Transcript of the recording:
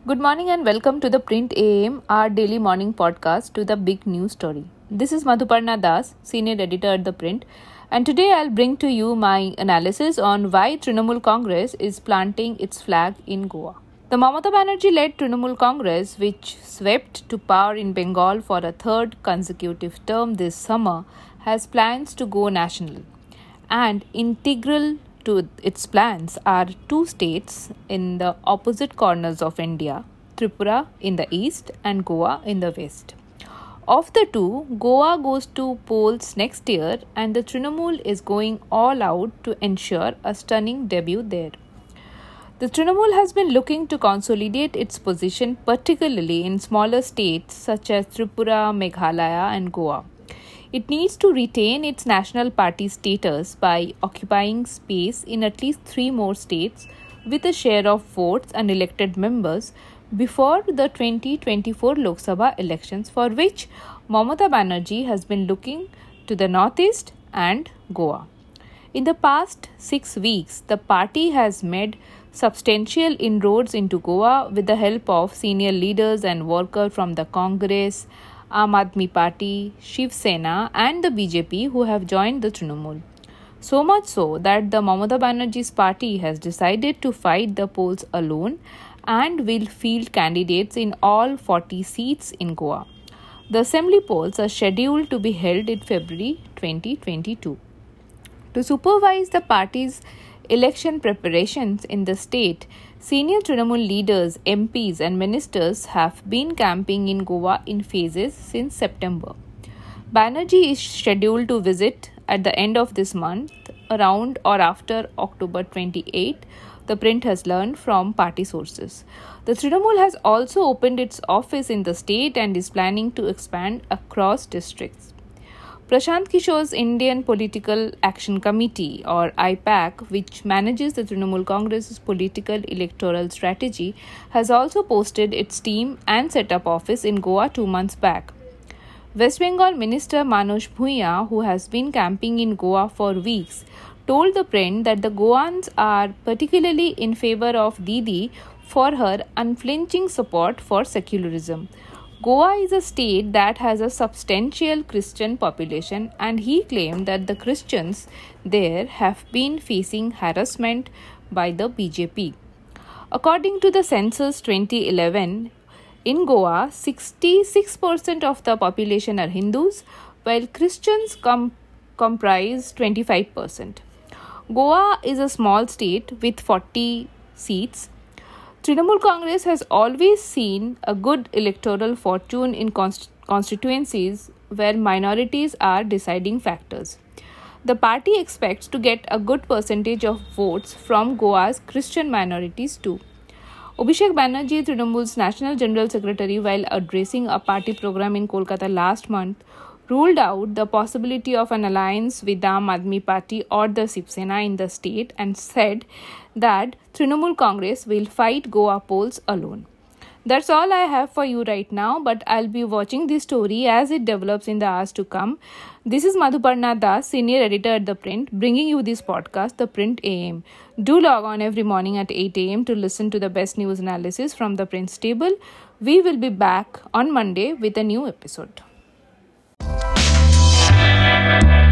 Good morning and welcome to the Print AM, our daily morning podcast to the big news story. This is Madhuparna Das, senior editor at the Print, and today I'll bring to you my analysis on why Trinamool Congress is planting its flag in Goa. The Mamata Banerjee-led Trinamool Congress, which swept to power in Bengal for a third consecutive term this summer, has plans to go national. And integral to its plans are two states in the opposite corners of India, Tripura in the east and Goa in the west. Of the two, Goa goes to polls next year and the Trinamool is going all out to ensure a stunning debut there. The Trinamool has been looking to consolidate its position particularly in smaller states such as Tripura, Meghalaya and Goa. It needs to retain its national party status by occupying space in at least 3 more states with a share of votes and elected members before the 2024 Lok Sabha elections, for which Mamata Banerjee has been looking to the northeast and Goa. In the past 6 weeks, the party has made substantial inroads into Goa with the help of senior leaders and workers from the Congress, Aam Aadmi Party, Shiv Sena and the BJP who have joined the Trinamool. So much so that the Mamata Banerjee's party has decided to fight the polls alone and will field candidates in all 40 seats in Goa. The assembly polls are scheduled to be held in February 2022. To supervise the party's election preparations in the state, senior Trinamool leaders, MPs and ministers have been camping in Goa in phases since September. Banerjee is scheduled to visit at the end of this month, around or after October 28, the Print has learned from party sources. The Trinamool has also opened its office in the state and is planning to expand across districts. Prashant Kishore's Indian Political Action Committee or IPAC, which manages the Trinamool Congress's political electoral strategy, has also posted its team and set up office in Goa 2 months back. West Bengal Minister Manoj Bhuiyan, who has been camping in Goa for weeks, told the Print that the Goans are particularly in favor of Didi for her unflinching support for secularism. Goa is a state that has a substantial Christian population, and he claimed that the Christians there have been facing harassment by the BJP. According to the census 2011, in Goa, 66% of the population are Hindus, while Christians comprise 25%. Goa is a small state with 40 seats. Trinamool Congress has always seen a good electoral fortune in constituencies where minorities are deciding factors. The party expects to get a good percentage of votes from Goa's Christian minorities too. Abhishek Banerjee, Trinamool's National General Secretary, while addressing a party program in Kolkata last month, ruled out the possibility of an alliance with the Aam Aadmi Party or the Shiv Sena in the state and said that Trinamool Congress will fight Goa polls alone. That's all I have for you right now, but I'll be watching this story as it develops in the hours to come. This is Madhuparna Das, senior editor at The Print, bringing you this podcast, The Print AM. Do log on every morning at 8 a.m. to listen to the best news analysis from The Print stable. We will be back on Monday with a new episode.